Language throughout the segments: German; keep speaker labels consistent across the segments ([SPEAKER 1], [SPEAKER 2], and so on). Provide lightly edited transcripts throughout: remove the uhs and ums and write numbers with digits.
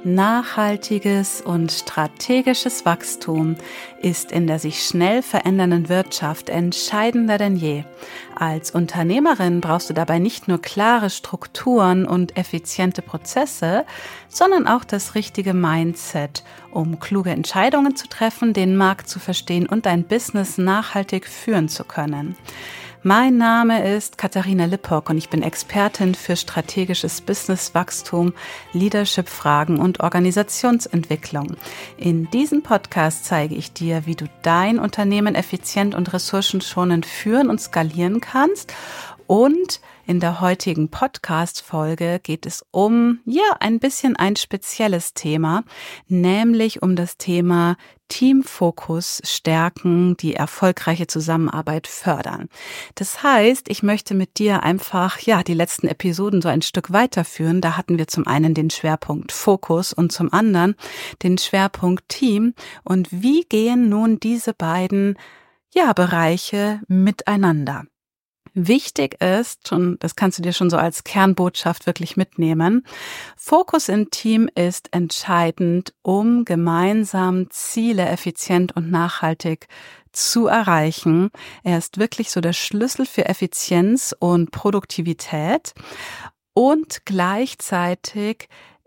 [SPEAKER 1] Nachhaltiges und strategisches Wachstum ist in der sich schnell verändernden Wirtschaft entscheidender denn je. Als Unternehmerin brauchst du dabei nicht nur klare Strukturen und effiziente Prozesse, sondern auch das richtige Mindset, um kluge Entscheidungen zu treffen, den Markt zu verstehen und dein Business nachhaltig führen zu können. Mein Name ist Katharina Lippock und ich bin Expertin für strategisches Businesswachstum, Leadership-Fragen und Organisationsentwicklung. In diesem Podcast zeige ich dir, wie du dein Unternehmen effizient und ressourcenschonend führen und skalieren kannst. Und in der heutigen Podcast-Folge geht es um, ein bisschen ein spezielles Thema, nämlich um das Thema Teamfokus stärken, die erfolgreiche Zusammenarbeit fördern. Das heißt, ich möchte mit dir einfach, die letzten Episoden so ein Stück weiterführen. Da hatten wir zum einen den Schwerpunkt Fokus und zum anderen den Schwerpunkt Team. Und wie gehen nun diese beiden, Bereiche miteinander? Wichtig ist, und das kannst du dir schon so als Kernbotschaft wirklich mitnehmen, Fokus im Team ist entscheidend, um gemeinsam Ziele effizient und nachhaltig zu erreichen. Er ist wirklich so der Schlüssel für Effizienz und Produktivität und gleichzeitig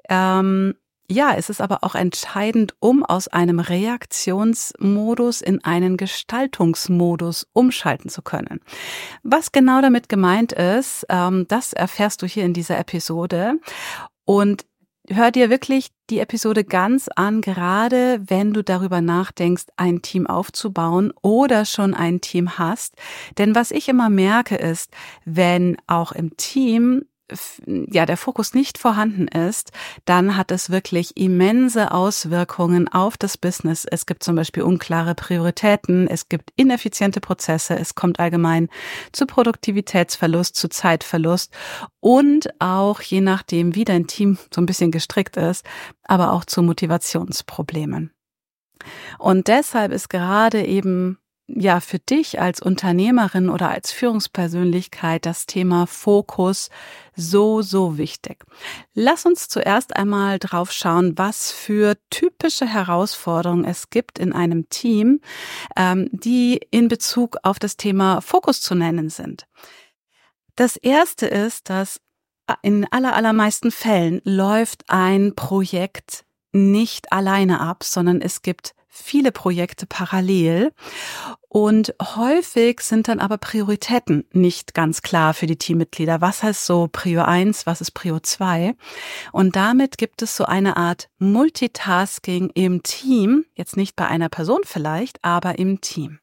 [SPEAKER 1] es ist aber auch entscheidend, um aus einem Reaktionsmodus in einen Gestaltungsmodus umschalten zu können. Was genau damit gemeint ist, das erfährst du hier in dieser Episode. Und hör dir wirklich die Episode ganz an, gerade wenn du darüber nachdenkst, ein Team aufzubauen oder schon ein Team hast. Denn was ich immer merke ist, wenn auch im Team der Fokus nicht vorhanden ist, dann hat es wirklich immense Auswirkungen auf das Business. Es gibt zum Beispiel unklare Prioritäten, es gibt ineffiziente Prozesse, es kommt allgemein zu Produktivitätsverlust, zu Zeitverlust und auch je nachdem, wie dein Team so ein bisschen gestrickt ist, aber auch zu Motivationsproblemen. Und deshalb ist gerade eben für dich als Unternehmerin oder als Führungspersönlichkeit das Thema Fokus so wichtig. Lass uns zuerst einmal drauf schauen, was für typische Herausforderungen es gibt in einem Team, die in Bezug auf das Thema Fokus zu nennen sind. Das erste ist, dass in allermeisten Fällen läuft ein Projekt nicht alleine ab, sondern es gibt viele Projekte parallel und häufig sind dann aber Prioritäten nicht ganz klar für die Teammitglieder. Was heißt so Prio 1, was ist Prio 2? Und damit gibt es so eine Art Multitasking im Team, jetzt nicht bei einer Person vielleicht, aber im Team.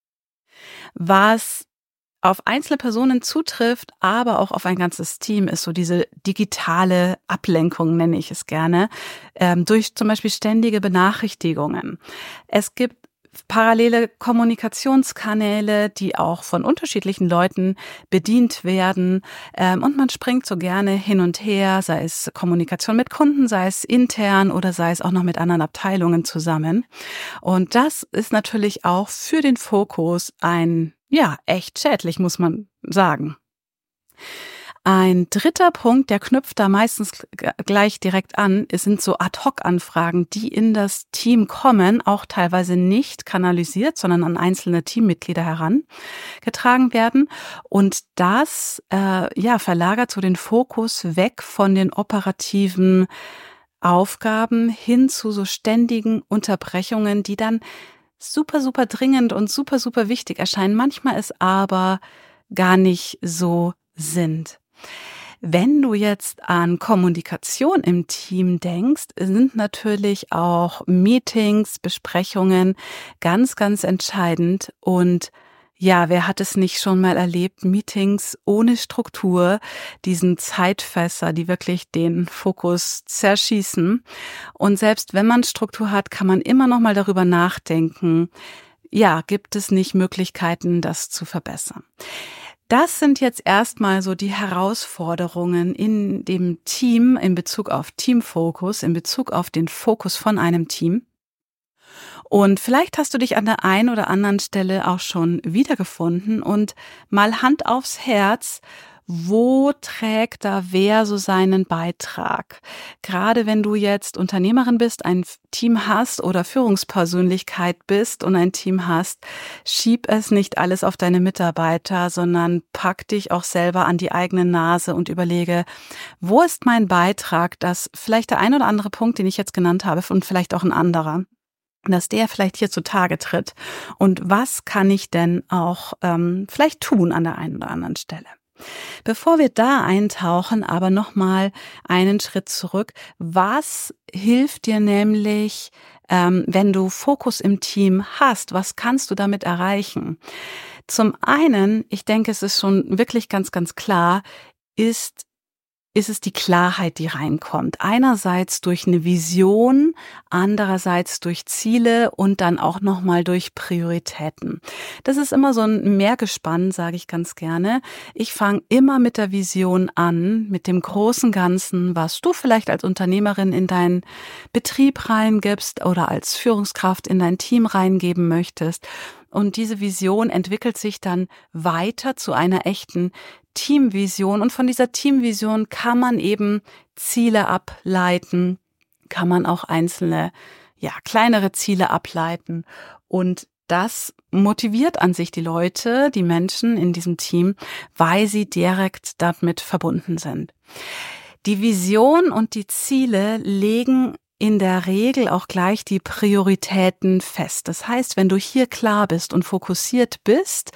[SPEAKER 1] Was auf einzelne Personen zutrifft, aber auch auf ein ganzes Team, ist so diese digitale Ablenkung, nenne ich es gerne, durch zum Beispiel ständige Benachrichtigungen. Es gibt parallele Kommunikationskanäle, die auch von unterschiedlichen Leuten bedient werden, und man springt so gerne hin und her, sei es Kommunikation mit Kunden, sei es intern oder sei es auch noch mit anderen Abteilungen zusammen. Und das ist natürlich auch für den Fokus echt schädlich, muss man sagen. Ein dritter Punkt, der knüpft da meistens gleich direkt an, sind so Ad-Hoc-Anfragen, die in das Team kommen, auch teilweise nicht kanalisiert, sondern an einzelne Teammitglieder herangetragen werden. Und das verlagert so den Fokus weg von den operativen Aufgaben hin zu so ständigen Unterbrechungen, die dann super dringend und super wichtig erscheinen, manchmal es aber gar nicht so sind. Wenn du jetzt an Kommunikation im Team denkst, sind natürlich auch Meetings, Besprechungen ganz entscheidend. Und wer hat es nicht schon mal erlebt? Meetings ohne Struktur, diesen Zeitfresser, die wirklich den Fokus zerschießen. Und selbst wenn man Struktur hat, kann man immer noch mal darüber nachdenken, gibt es nicht Möglichkeiten, das zu verbessern? Das sind jetzt erstmal so die Herausforderungen in dem Team in Bezug auf Teamfokus, in Bezug auf den Fokus von einem Team. Und vielleicht hast du dich an der einen oder anderen Stelle auch schon wiedergefunden und mal Hand aufs Herz, wo trägt da wer so seinen Beitrag? Gerade wenn du jetzt Unternehmerin bist, ein Team hast oder Führungspersönlichkeit bist und ein Team hast, schieb es nicht alles auf deine Mitarbeiter, sondern pack dich auch selber an die eigene Nase und überlege, wo ist mein Beitrag, dass vielleicht der ein oder andere Punkt, den ich jetzt genannt habe, und vielleicht auch ein anderer, dass der vielleicht hier zutage tritt. Und was kann ich denn auch vielleicht tun an der einen oder anderen Stelle? Bevor wir da eintauchen, aber nochmal einen Schritt zurück. Was hilft dir nämlich, wenn du Fokus im Team hast? Was kannst du damit erreichen? Zum einen, ich denke, es ist schon wirklich ganz, ganz klar, ist es die Klarheit, die reinkommt. Einerseits durch eine Vision, andererseits durch Ziele und dann auch nochmal durch Prioritäten. Das ist immer so ein Mehrgespann, sage ich ganz gerne. Ich fange immer mit der Vision an, mit dem großen Ganzen, was du vielleicht als Unternehmerin in deinen Betrieb reingibst oder als Führungskraft in dein Team reingeben möchtest. Und diese Vision entwickelt sich dann weiter zu einer echten Teamvision. Und von dieser Teamvision kann man eben Ziele ableiten, kann man auch einzelne, kleinere Ziele ableiten. Und das motiviert an sich die Leute, die Menschen in diesem Team, weil sie direkt damit verbunden sind. Die Vision und die Ziele legen in der Regel auch gleich die Prioritäten fest. Das heißt, wenn du hier klar bist und fokussiert bist,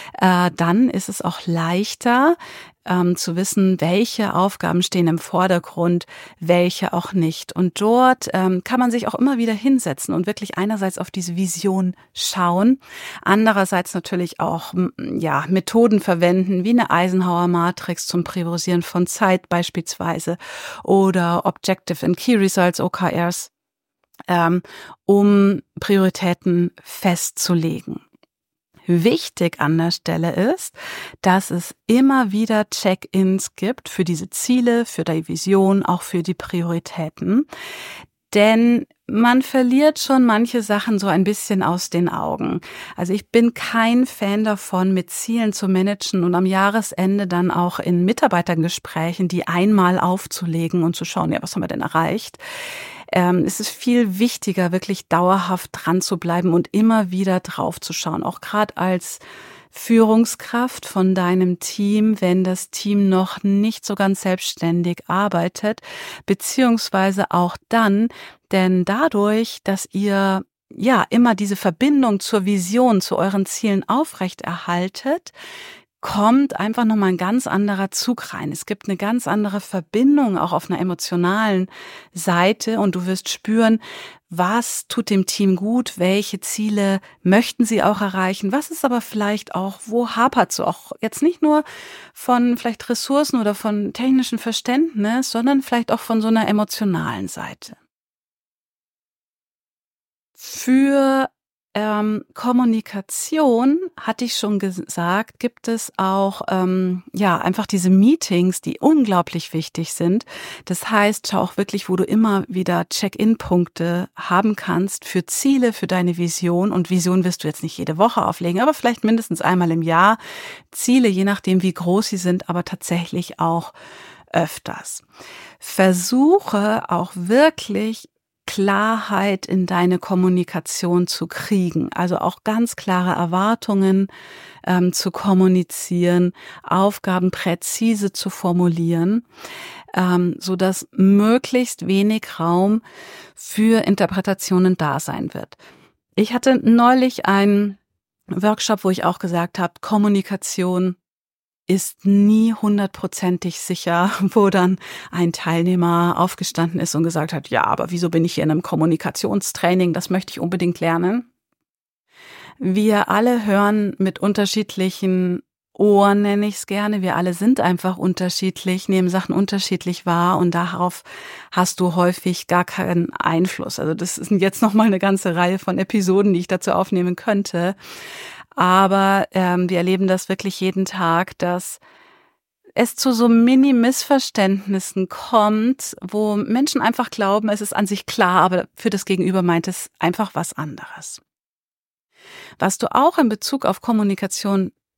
[SPEAKER 1] dann ist es auch leichter zu wissen, welche Aufgaben stehen im Vordergrund, welche auch nicht. Und dort kann man sich auch immer wieder hinsetzen und wirklich einerseits auf diese Vision schauen, andererseits natürlich auch Methoden verwenden, wie eine Eisenhower-Matrix zum Priorisieren von Zeit beispielsweise oder Objective and Key Results, OKRs, um Prioritäten festzulegen. Wichtig an der Stelle ist, dass es immer wieder Check-ins gibt für diese Ziele, für die Vision, auch für die Prioritäten. Denn man verliert schon manche Sachen so ein bisschen aus den Augen. Also ich bin kein Fan davon, mit Zielen zu managen und am Jahresende dann auch in Mitarbeitergesprächen die einmal aufzulegen und zu schauen, was haben wir denn erreicht? Es ist viel wichtiger, wirklich dauerhaft dran zu bleiben und immer wieder drauf zu schauen. Auch gerade als Führungskraft von deinem Team, wenn das Team noch nicht so ganz selbstständig arbeitet, beziehungsweise auch dann, denn dadurch, dass ihr immer diese Verbindung zur Vision, zu euren Zielen aufrechterhaltet, kommt einfach nochmal ein ganz anderer Zug rein. Es gibt eine ganz andere Verbindung auch auf einer emotionalen Seite und du wirst spüren, was tut dem Team gut, welche Ziele möchten sie auch erreichen, was ist aber vielleicht auch, wo hapert es auch jetzt nicht nur von vielleicht Ressourcen oder von technischem Verständnis, sondern vielleicht auch von so einer emotionalen Seite. Für Kommunikation, hatte ich schon gesagt, gibt es auch einfach diese Meetings, die unglaublich wichtig sind. Das heißt, schau auch wirklich, wo du immer wieder Check-in-Punkte haben kannst für Ziele, für deine Vision. Und Vision wirst du jetzt nicht jede Woche auflegen, aber vielleicht mindestens einmal im Jahr. Ziele, je nachdem, wie groß sie sind, aber tatsächlich auch öfters. Versuche auch wirklich Klarheit in deine Kommunikation zu kriegen, also auch ganz klare Erwartungen zu kommunizieren, Aufgaben präzise zu formulieren, so dass möglichst wenig Raum für Interpretationen da sein wird. Ich hatte neulich einen Workshop, wo ich auch gesagt habe, Kommunikation ist nie 100%ig sicher, wo dann ein Teilnehmer aufgestanden ist und gesagt hat, ja, aber wieso bin ich hier in einem Kommunikationstraining? Das möchte ich unbedingt lernen. Wir alle hören mit unterschiedlichen Ohren, nenne ich es gerne. Wir alle sind einfach unterschiedlich, nehmen Sachen unterschiedlich wahr und darauf hast du häufig gar keinen Einfluss. Also das ist jetzt nochmal eine ganze Reihe von Episoden, die ich dazu aufnehmen könnte. Aber wir erleben das wirklich jeden Tag, dass es zu so Mini-Missverständnissen kommt, wo Menschen einfach glauben, es ist an sich klar, aber für das Gegenüber meint es einfach was anderes. Was du auch in Bezug auf Kommunikation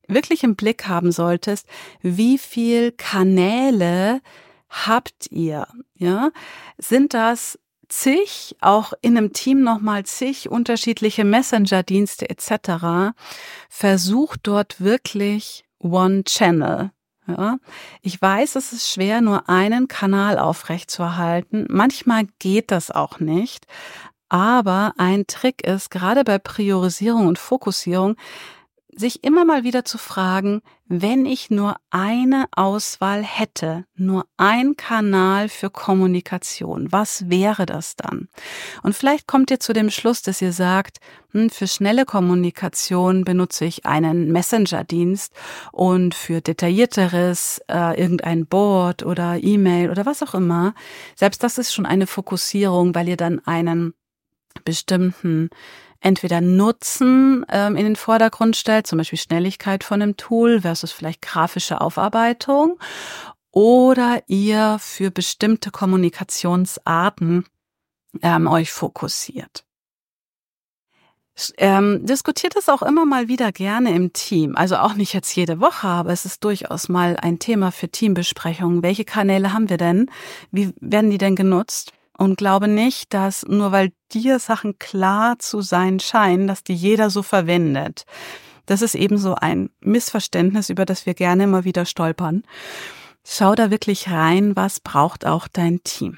[SPEAKER 1] wirklich im Blick haben solltest, wie viel Kanäle habt ihr? Ja? Sind das zig, auch in einem Team nochmal zig unterschiedliche Messenger-Dienste etc.? Versucht dort wirklich One Channel. Ja? Ich weiß, es ist schwer, nur einen Kanal aufrechtzuerhalten. Manchmal geht das auch nicht. Aber ein Trick ist, gerade bei Priorisierung und Fokussierung, sich immer mal wieder zu fragen, wenn ich nur eine Auswahl hätte, nur ein Kanal für Kommunikation, was wäre das dann? Und vielleicht kommt ihr zu dem Schluss, dass ihr sagt, für schnelle Kommunikation benutze ich einen Messenger-Dienst und für detaillierteres irgendein Board oder E-Mail oder was auch immer. Selbst das ist schon eine Fokussierung, weil ihr dann einen bestimmten entweder Nutzen in den Vordergrund stellt, zum Beispiel Schnelligkeit von einem Tool versus vielleicht grafische Aufarbeitung, oder ihr für bestimmte Kommunikationsarten euch fokussiert. Diskutiert es auch immer mal wieder gerne im Team, also auch nicht jetzt jede Woche, aber es ist durchaus mal ein Thema für Teambesprechungen. Welche Kanäle haben wir denn? Wie werden die denn genutzt? Und glaube nicht, dass nur weil dir Sachen klar zu sein scheinen, dass die jeder so verwendet. Das ist eben so ein Missverständnis, über das wir gerne immer wieder stolpern. Schau da wirklich rein, was braucht auch dein Team.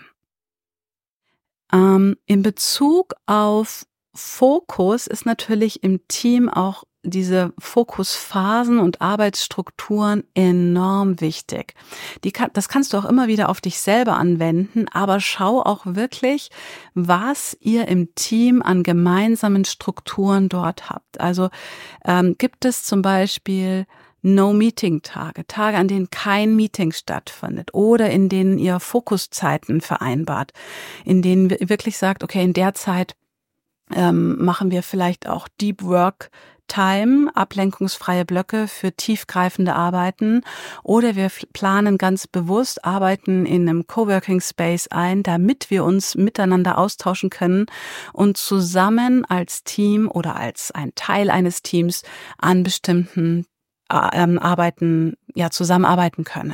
[SPEAKER 1] In Bezug auf Fokus ist natürlich im Team auch diese Fokusphasen und Arbeitsstrukturen enorm wichtig. Das kannst du auch immer wieder auf dich selber anwenden, aber schau auch wirklich, was ihr im Team an gemeinsamen Strukturen dort habt. Also gibt es zum Beispiel No-Meeting-Tage, Tage, an denen kein Meeting stattfindet oder in denen ihr Fokuszeiten vereinbart, in denen ihr wirklich sagt, okay, in der Zeit machen wir vielleicht auch Deep Work Time, ablenkungsfreie Blöcke für tiefgreifende Arbeiten, oder wir planen ganz bewusst Arbeiten in einem Coworking Space ein, damit wir uns miteinander austauschen können und zusammen als Team oder als ein Teil eines Teams an bestimmten Arbeiten zusammenarbeiten können.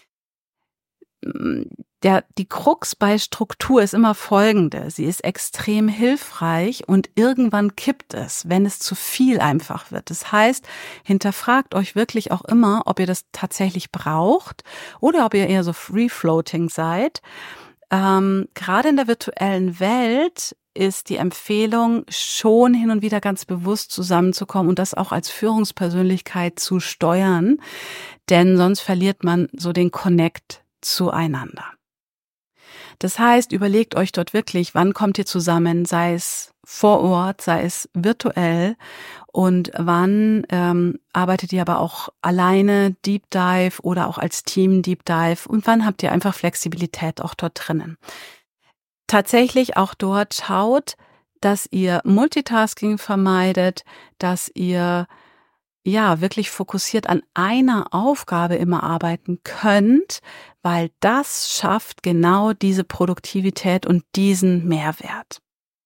[SPEAKER 1] Die Krux bei Struktur ist immer folgende. Sie ist extrem hilfreich und irgendwann kippt es, wenn es zu viel einfach wird. Das heißt, hinterfragt euch wirklich auch immer, ob ihr das tatsächlich braucht oder ob ihr eher so free-floating seid. Gerade in der virtuellen Welt ist die Empfehlung, schon hin und wieder ganz bewusst zusammenzukommen und das auch als Führungspersönlichkeit zu steuern, denn sonst verliert man so den Connect zueinander. Das heißt, überlegt euch dort wirklich, wann kommt ihr zusammen, sei es vor Ort, sei es virtuell, und wann arbeitet ihr aber auch alleine Deep Dive oder auch als Team Deep Dive, und wann habt ihr einfach Flexibilität auch dort drinnen. Tatsächlich auch dort schaut, dass ihr Multitasking vermeidet, dass ihr wirklich fokussiert an einer Aufgabe immer arbeiten könnt, weil das schafft genau diese Produktivität und diesen Mehrwert.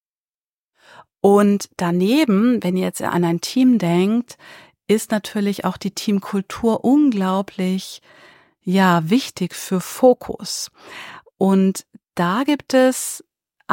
[SPEAKER 1] Und daneben, wenn ihr jetzt an ein Team denkt, ist natürlich auch die Teamkultur unglaublich, wichtig für Fokus. Und da gibt es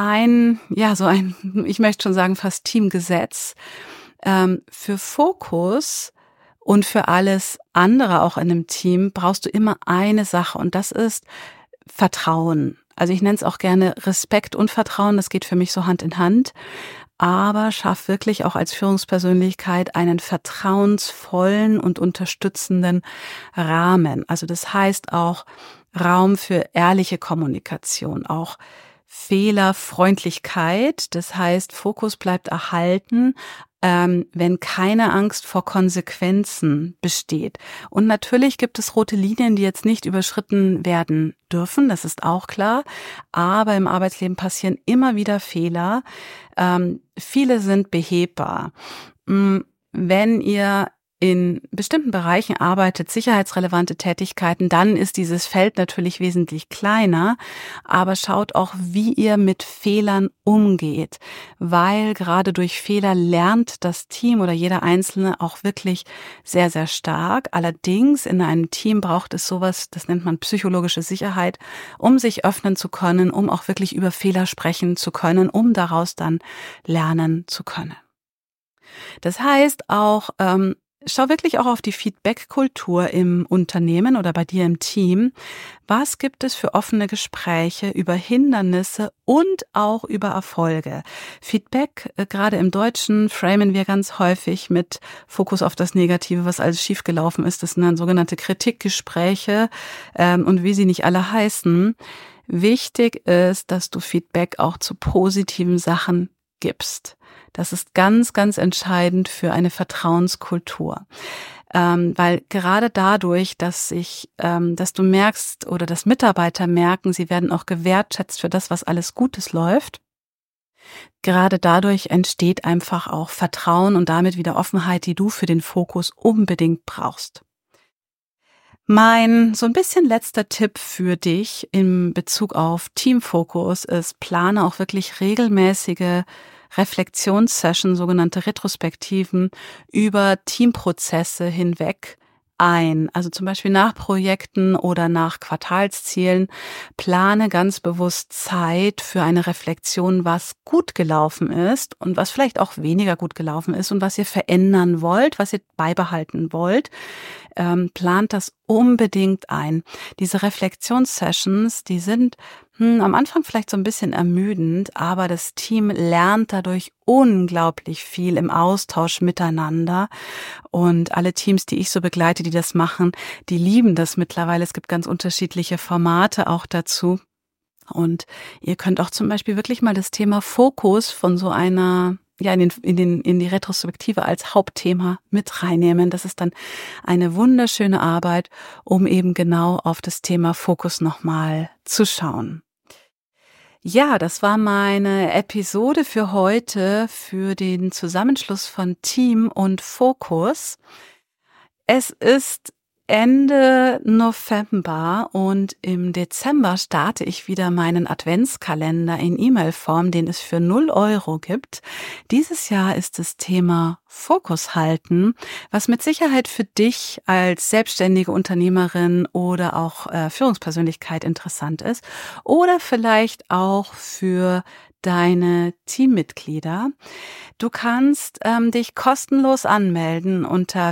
[SPEAKER 1] ich möchte schon sagen, fast Teamgesetz. Für Fokus und für alles andere auch in einem Team brauchst du immer eine Sache, und das ist Vertrauen. Also ich nenne es auch gerne Respekt und Vertrauen, das geht für mich so Hand in Hand. Aber schaff wirklich auch als Führungspersönlichkeit einen vertrauensvollen und unterstützenden Rahmen. Also das heißt auch Raum für ehrliche Kommunikation, auch Fehlerfreundlichkeit. Das heißt, Fokus bleibt erhalten, wenn keine Angst vor Konsequenzen besteht. Und natürlich gibt es rote Linien, die jetzt nicht überschritten werden dürfen, das ist auch klar. Aber im Arbeitsleben passieren immer wieder Fehler. Viele sind behebbar. Wenn ihr in bestimmten Bereichen arbeitet, sicherheitsrelevante Tätigkeiten, dann ist dieses Feld natürlich wesentlich kleiner, aber schaut auch, wie ihr mit Fehlern umgeht, weil gerade durch Fehler lernt das Team oder jeder Einzelne auch wirklich sehr, sehr stark. Allerdings in einem Team braucht es sowas, das nennt man psychologische Sicherheit, um sich öffnen zu können, um auch wirklich über Fehler sprechen zu können, um daraus dann lernen zu können. Das heißt auch, schau wirklich auch auf die Feedback-Kultur im Unternehmen oder bei dir im Team. Was gibt es für offene Gespräche über Hindernisse und auch über Erfolge? Feedback, gerade im Deutschen, framen wir ganz häufig mit Fokus auf das Negative, was alles schiefgelaufen ist. Das sind dann sogenannte Kritikgespräche und wie sie nicht alle heißen. Wichtig ist, dass du Feedback auch zu positiven Sachen gibst. Das ist ganz, ganz entscheidend für eine Vertrauenskultur. Weil gerade dadurch, dass du merkst oder dass Mitarbeiter merken, sie werden auch gewertschätzt für das, was alles Gutes läuft. Gerade dadurch entsteht einfach auch Vertrauen und damit wieder Offenheit, die du für den Fokus unbedingt brauchst. Mein so ein bisschen letzter Tipp für dich in Bezug auf Teamfokus ist, plane auch wirklich regelmäßige Reflexionssession, sogenannte Retrospektiven, über Teamprozesse hinweg ein. Also zum Beispiel nach Projekten oder nach Quartalszielen. Plane ganz bewusst Zeit für eine Reflexion, was gut gelaufen ist und was vielleicht auch weniger gut gelaufen ist und was ihr verändern wollt, was ihr beibehalten wollt. Plant das unbedingt ein. Diese Reflexionssessions, die sind am Anfang vielleicht so ein bisschen ermüdend, aber das Team lernt dadurch unglaublich viel im Austausch miteinander. Und alle Teams, die ich so begleite, die das machen, die lieben das mittlerweile. Es gibt ganz unterschiedliche Formate auch dazu. Und ihr könnt auch zum Beispiel wirklich mal das Thema Fokus von so einer in die Retrospektive als Hauptthema mit reinnehmen. Das ist dann eine wunderschöne Arbeit, um eben genau auf das Thema Fokus nochmal zu schauen. Ja, das war meine Episode für heute, für den Zusammenschluss von Team und Fokus. Es ist Ende November und im Dezember starte ich wieder meinen Adventskalender in E-Mail-Form, den es für 0 € gibt. Dieses Jahr ist das Thema Fokus halten, was mit Sicherheit für dich als selbstständige Unternehmerin oder auch Führungspersönlichkeit interessant ist oder vielleicht auch für deine Teammitglieder. Du kannst dich kostenlos anmelden unter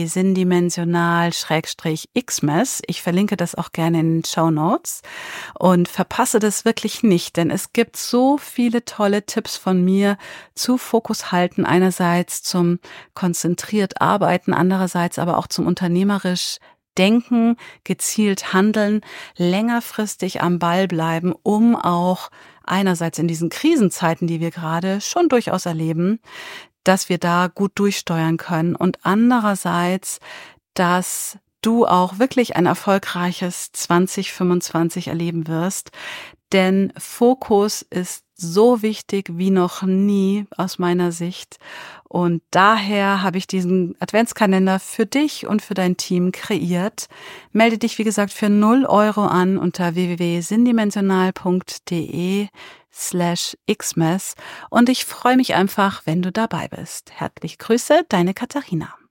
[SPEAKER 1] www.sindimensional-xmess. Ich verlinke das auch gerne in den Shownotes und verpasse das wirklich nicht, denn es gibt so viele tolle Tipps von mir zu Fokus halten, einerseits zum konzentriert arbeiten, andererseits aber auch zum unternehmerisch denken, gezielt handeln, längerfristig am Ball bleiben, um auch einerseits in diesen Krisenzeiten, die wir gerade schon durchaus erleben, dass wir da gut durchsteuern können und andererseits, dass du auch wirklich ein erfolgreiches 2025 erleben wirst. Denn Fokus ist so wichtig wie noch nie aus meiner Sicht. Und daher habe ich diesen Adventskalender für dich und für dein Team kreiert. Melde dich, wie gesagt, für 0 € an unter www.sindimensional.de/xmess. Und ich freue mich einfach, wenn du dabei bist. Herzliche Grüße, deine Katharina.